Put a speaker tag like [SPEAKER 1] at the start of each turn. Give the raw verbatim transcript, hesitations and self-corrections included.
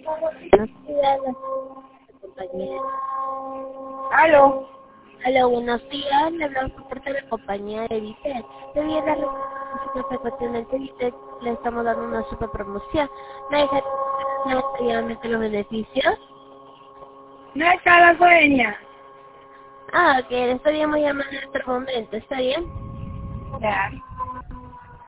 [SPEAKER 1] Buenos días, la compañía.
[SPEAKER 2] ¿Aló?
[SPEAKER 1] Hola, buenos días. Le hablamos por parte de la compañía de Vitec. Debido a la representación del Vitec, le estamos dando una super promoción. ¿Me deja obviamente los beneficios?
[SPEAKER 2] No está la dueña.
[SPEAKER 1] Ah, que le estaríamos llamando en este momento. ¿Está bien?
[SPEAKER 2] Ya.